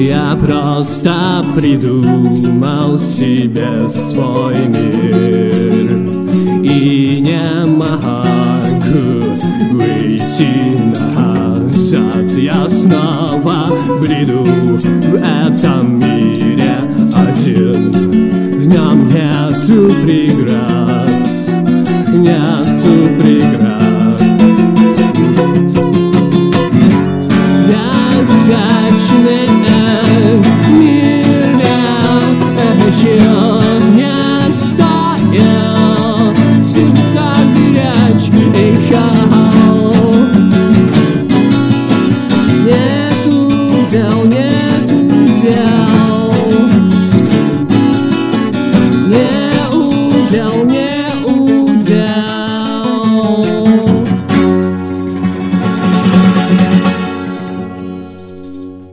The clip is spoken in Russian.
Я просто придумал себе свой мир и не могу выйти назад. Я снова бреду в этом мире один. В нем нету преград, нету преград. Бесконечный мир ничего не стоит. Сердца горячь и холод. Нету дел.